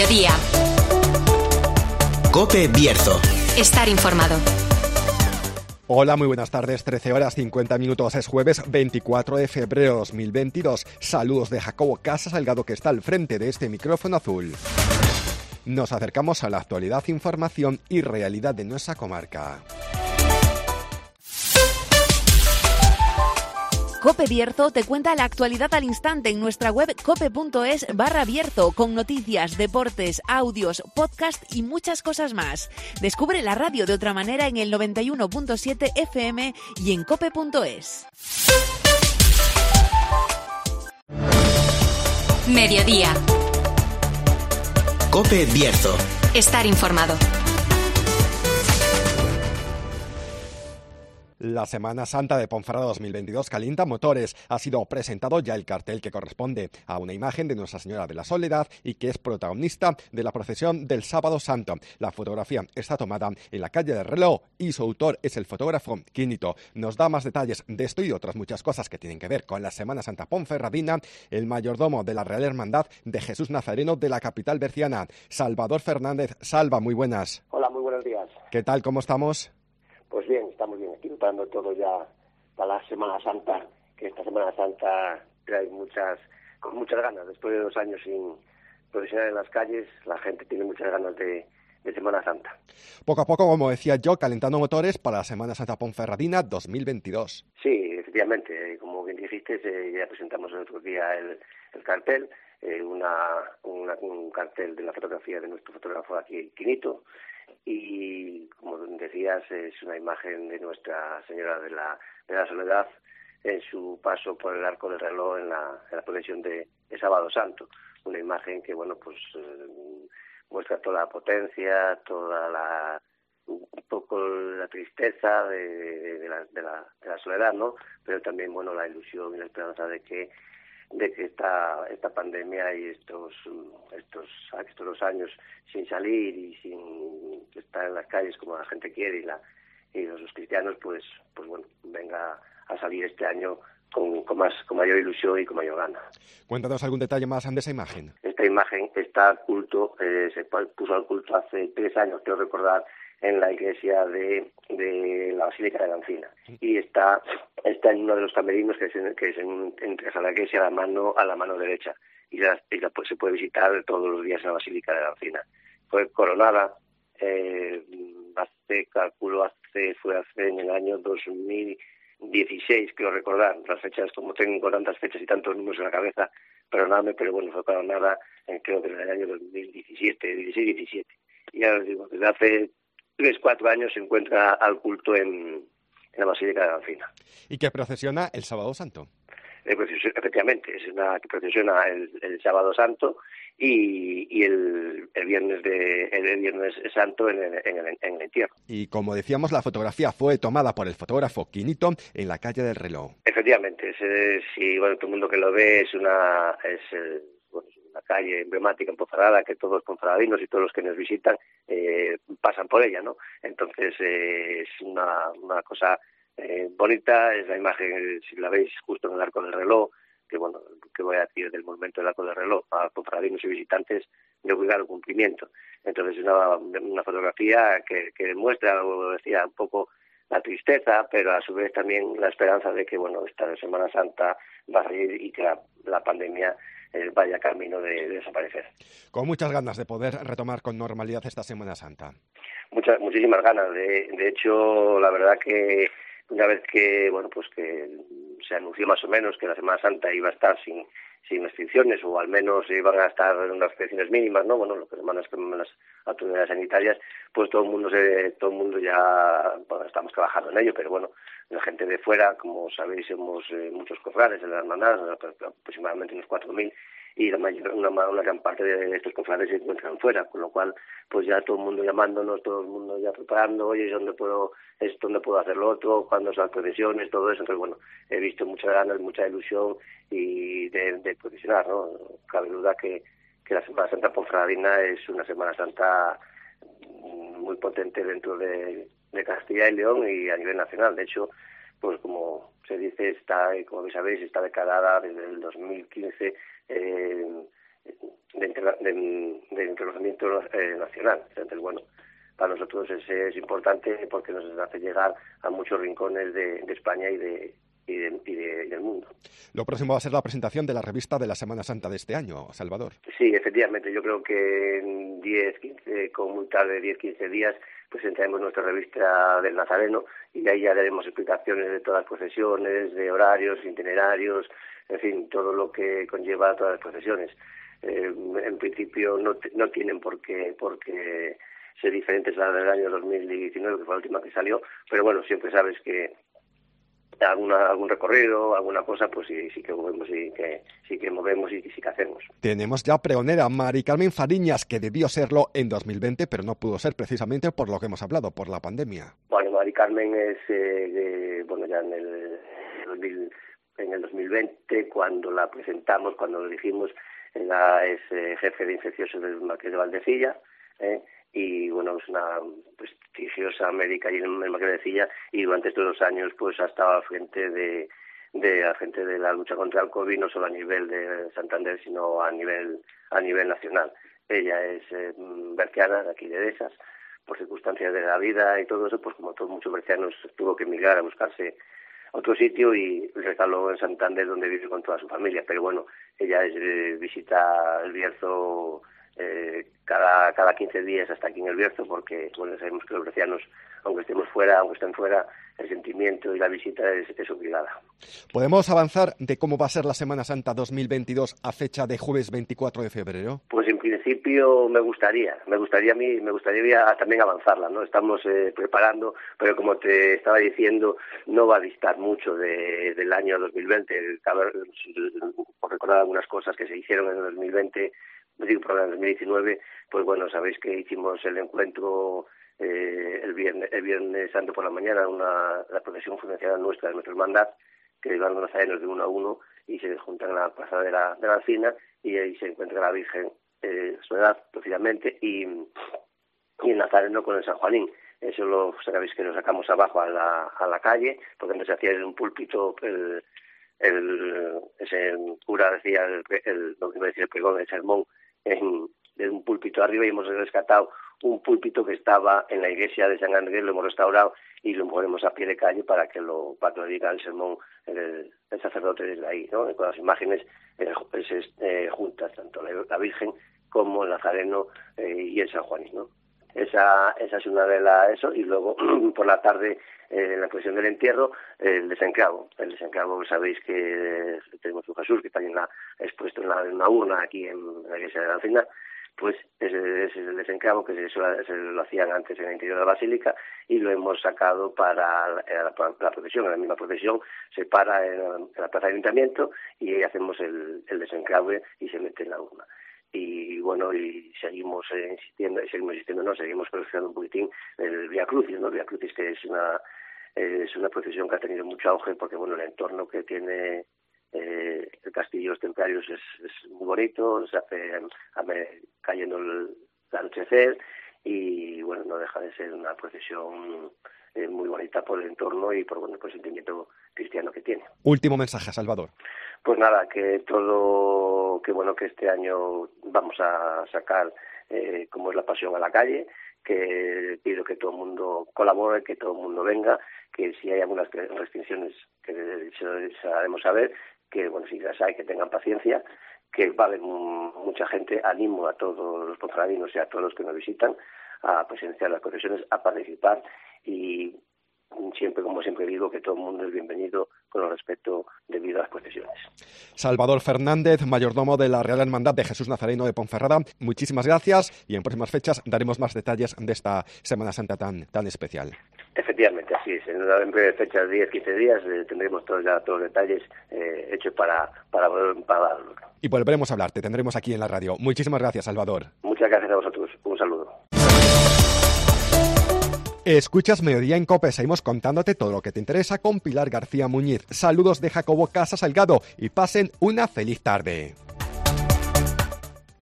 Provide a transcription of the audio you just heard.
Mediodía. COPE Bierzo. Estar informado. Hola, muy buenas tardes, 13 horas 50 minutos, es jueves 24 de febrero 2022. Saludos de Jacobo Casa Salgado, que está al frente de este micrófono azul. Nos acercamos a la actualidad, información y realidad de nuestra comarca. COPE Bierzo te cuenta la actualidad al instante en nuestra web cope.es/Bierzo, con noticias, deportes, audios, podcast y muchas cosas más. Descubre la radio de otra manera en el 91.7 FM y en cope.es. Mediodía. COPE Bierzo. Estar informado. La Semana Santa de Ponferrada 2022 calienta motores. Ha sido presentado ya el cartel que corresponde a una imagen de Nuestra Señora de la Soledad y que es protagonista de la procesión del Sábado Santo. La fotografía está tomada en la calle del Reloj y su autor es el fotógrafo Quinito. Nos da más detalles de esto y otras muchas cosas que tienen que ver con la Semana Santa ponferradina el mayordomo de la Real Hermandad de Jesús Nazareno de la capital berciana, Salvador Fernández. Salva, muy buenas. Hola, muy buenos días. ¿Qué tal? ¿Cómo estamos? Pues bien, estamos bien, aquí preparando todo ya para la Semana Santa, que esta Semana Santa trae con muchas ganas. Después de 2 años sin procesionar en las calles, la gente tiene muchas ganas de Semana Santa. Poco a poco, como decía yo, calentando motores para la Semana Santa ponferradina 2022. Sí, efectivamente, como bien dijiste, ya presentamos el otro día el cartel, un cartel de la fotografía de nuestro fotógrafo aquí, Quinito, y como decías, es una imagen de Nuestra Señora de la Soledad en su paso por el Arco del Reloj en la procesión de Sábado Santo. Una imagen que, bueno, pues muestra toda la potencia, un poco la tristeza de la soledad, ¿no? Pero también, bueno, la ilusión y la esperanza de que esta pandemia y estos 2 años sin salir y sin estar en las calles como la gente quiere y los cristianos, pues bueno, venga a salir este año con mayor ilusión y con mayor gana. Cuéntanos algún detalle más de esa imagen. Esta imagen está al culto, se puso al culto hace 3 años, quiero recordar, en la iglesia de la Basílica de la Encina, y está en uno de los camerinos que es entre la iglesia a la mano derecha, y se puede visitar todos los días en la Basílica de la Encina. Fue coronada fue en el año 2016, quiero recordar, las fechas, como tengo tantas fechas y tantos números en la cabeza, perdonadme, pero bueno, fue coronada creo que en el año 16-17. Y ya os digo, desde hace 3-4 años se encuentra al culto en la Basílica de la Encina. ¿Y que procesiona el Sábado Santo? Efectivamente, es una que procesiona el Sábado Santo y el Viernes Santo en el entierro. Y como decíamos, la fotografía fue tomada por el fotógrafo Quinito en la calle del Reloj. Efectivamente, bueno, todo el mundo que lo ve es una calle emblemática en Ponferrada, que todos los ponferradinos y todos los que nos visitan pasan por ella, ¿no? Entonces es una cosa bonita, es la imagen, si la veis, justo en el Arco del Reloj, que bueno, que voy a decir del monumento del Arco del Reloj para ponferradinos y visitantes de obligado cumplimiento. Entonces es una fotografía que demuestra, como decía, un poco la tristeza, pero a su vez también la esperanza de que, bueno, esta Semana Santa va a salir y que la pandemia vaya camino de desaparecer. Con muchas ganas de poder retomar con normalidad esta Semana Santa. Muchísimas ganas. De hecho, la verdad que una vez que, bueno, pues que se anunció más o menos que la Semana Santa iba a estar sin restricciones, o al menos iban a estar en unas restricciones mínimas, ¿no? Bueno, lo que demandan las autoridades sanitarias, pues todo el mundo ya, bueno, estamos trabajando en ello, pero bueno, la gente de fuera, como sabéis, somos muchos cofrades en la hermandad, aproximadamente unos 4.000, y una gran parte de estos cofrades se encuentran fuera, con lo cual pues ya todo el mundo llamándonos, todo el mundo ya preparando, oye, ¿dónde puedo hacer lo otro? ¿Cuándo son las procesiones? Todo eso. Entonces, bueno, he visto muchas ganas, mucha ilusión y de procesionar, ¿no? Cabe duda que la Semana Santa ponferradina es una Semana Santa muy potente dentro de Castilla y León y a nivel nacional. De hecho, pues como se dice, como sabéis, está declarada desde el 2015 entre reconocimiento nacional. Entonces, bueno, para nosotros es importante porque nos hace llegar a muchos rincones de España y del mundo. Lo próximo va a ser la presentación de la revista de la Semana Santa de este año, Salvador. Sí, efectivamente. Yo creo que en 10-15 días presentaremos nuestra revista del Nazareno y ahí ya daremos explicaciones de todas las procesiones, de horarios, itinerarios, en fin, todo lo que conlleva todas las procesiones. En principio no tienen por qué ser diferentes a las del año 2019, que fue la última que salió, pero bueno, siempre sabes que algún recorrido, alguna cosa, pues sí que movemos y sí que hacemos. Tenemos ya pregonera Mari Carmen Fariñas, que debió serlo en 2020, pero no pudo ser precisamente por lo que hemos hablado, por la pandemia. Bueno, Mari Carmen es, ya en el 2020, cuando la presentamos, cuando lo dijimos, es jefe de infecciosos del Marqués de Valdecilla, y bueno, es una prestigiosa médica allí en el Marqués de Valdecilla, y durante estos 2 años pues ha estado al frente de la lucha contra el COVID, no solo a nivel de Santander, sino a nivel nacional. Ella es berciana, de aquí de Dehesas, por circunstancias de la vida y todo eso, pues como todos muchos bercianos tuvo que emigrar a buscarse otro sitio y recaló en Santander, donde vive con toda su familia. Pero bueno, ella visita el Bierzo cada 15 días hasta aquí en el Bierzo, porque bueno, sabemos que los bercianos, aunque estén fuera, el sentimiento y la visita es obligada. ¿Podemos avanzar de cómo va a ser la Semana Santa 2022 a fecha de jueves 24 de febrero? Pues en principio me gustaría también avanzarla, ¿no? Estamos preparando, pero como te estaba diciendo, no va a distar mucho del año 2020. Por recordar algunas cosas que se hicieron en el 2020, en el 2019, pues bueno, sabéis que hicimos el encuentro el viernes santo por la mañana, la procesión financiada nuestra, de nuestra hermandad, que iban los nazarenos de 1 a 1 y se juntan en la plaza de la Alsina, y ahí se encuentra la Virgen Soledad, precisamente, y el nazareno con el San Juanín. Eso lo sabéis que lo sacamos abajo a la calle, porque antes se hacía en un púlpito, ese cura decía el pregón, el sermón, de un púlpito arriba, y hemos rescatado un púlpito que estaba en la iglesia de San Andrés, lo hemos restaurado y lo ponemos a pie de calle para que lo diga el sermón el sacerdote desde ahí, ¿no? Con las imágenes juntas, tanto la Virgen como el Nazareno y el San Juanín, ¿no? Esa es una de eso, y luego por la tarde en la procesión del entierro, el desencravo. El desencravo, sabéis que tenemos un Jesús que está expuesto en una urna aquí en la iglesia de la Alcina. Pues ese es el desencravo que se lo hacían antes en el interior de la basílica, y lo hemos sacado para la procesión. En la misma procesión se para en la plaza de ayuntamiento y ahí hacemos el desencravo y se mete en la urna. Y bueno, y seguimos procesando un poquitín el Vía Crucis, ¿no? El Vía Crucis, que es una procesión que ha tenido mucho auge, porque bueno, el entorno que tiene el castillo de los templarios es muy bonito, se hace cayendo el anochecer, y bueno, no deja de ser una procesión muy bonita por el entorno y por el sentimiento cristiano que tiene. Último mensaje, Salvador. Pues nada, que este año vamos a sacar como es la pasión a la calle, que pido que todo el mundo colabore, que todo el mundo venga, que si hay algunas restricciones que se haremos saber, que bueno, si las hay, que tengan paciencia, que va a haber mucha gente. Animo a todos los ponferradinos y a todos los que nos visitan a presenciar las procesiones, a participar, y como siempre digo, que todo el mundo es bienvenido con el respeto debido a las procesiones. Salvador Fernández, mayordomo de la Real Hermandad de Jesús Nazareno de Ponferrada, muchísimas gracias, y en próximas fechas daremos más detalles de esta Semana Santa tan especial. Efectivamente, así es. En breve fecha, 10-15 días, tendremos todos los detalles hechos para darlo. Y volveremos a hablar, te tendremos aquí en la radio. Muchísimas gracias, Salvador. Muchas gracias a vosotros. Un saludo. Escuchas Mediodía en COPE, seguimos contándote todo lo que te interesa con Pilar García Muñiz. Saludos de Jacobo Casa Salgado y pasen una feliz tarde.